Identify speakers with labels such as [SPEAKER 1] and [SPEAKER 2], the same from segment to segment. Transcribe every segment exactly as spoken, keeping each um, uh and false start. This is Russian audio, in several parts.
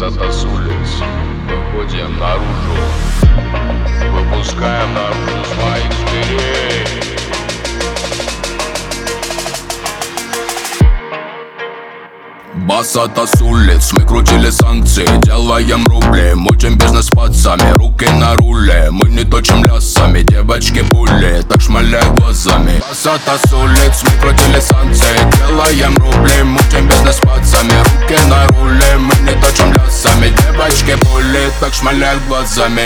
[SPEAKER 1] Басата с улиц, выходим наружу, выпускаем наружу своих зверей.
[SPEAKER 2] Басата с улиц, мы крутили санкции, делаем рубли, мутим бизнес с пацами, руки на руле. Мы не точим лясами, девочки пули, так шмаляй глазами. Басата с улиц, мы крутили санкции, делаем рубли, мутим бизнес с пацами, руки на руле. Мы не точим лясами, девочки пули, так шмаляй глазами.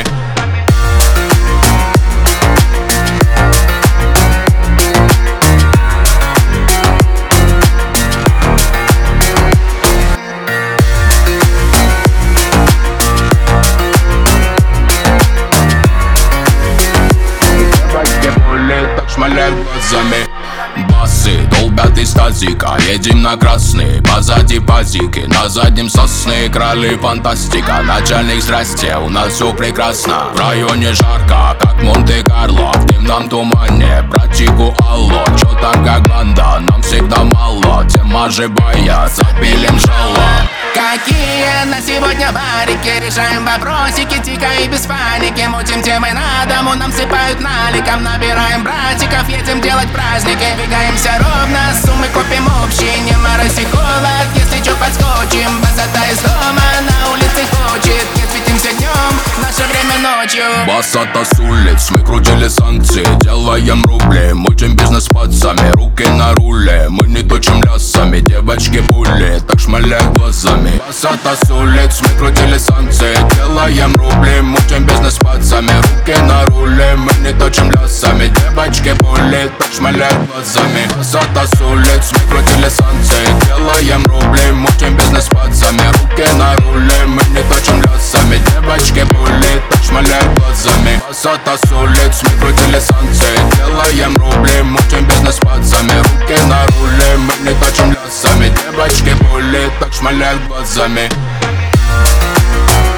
[SPEAKER 2] Шмаляют глазами. Басы долбят из тазика, едем на красный, позади пазики, на заднем сосны, крали фантастика. Начальник, здрасте, у нас все прекрасно. В районе жарко, как Монте-Карло, в темном тумане, братику алло. Чё так как банда, нам всегда мало. Тема живая, запилим жало.
[SPEAKER 3] Какие на сегодня барики, решаем вопросики, тихо и без паники. Мутим темы на дому, нам сыпают наликом. Набираем братиков, едем делать праздники. Двигаемся ровно, суммы копим общие. Не мороз и холод, если чё подскочим. Басата из дома, на улице хочет. Не светимся днем, наше время ночью.
[SPEAKER 2] Басата с улиц, мы крутили санкции, делаем рубли, мутим бизнес с пацами, руки на руле. Мы не точим лясами, девочки пули, так шмаляй глазами. Басата с улиц, мы крутили санкции, делаем рубли, мутим бизнес с пацами, руки на руле. Мы не точим лясами, девочки пули, так шмаляй глазами. Басата с улиц, мы крутили санкции, делаем рубли, мутим бизнес с пацами, руки на руле. Мы не точим лясами, девочки пули, так шмаляй глазами. Басата с улиц, мы крутили санкции, делаем рубли, мутим бизнес с пацами, руки на руле. Мы не точим лясами, девочки пули, так шмаляй глазами.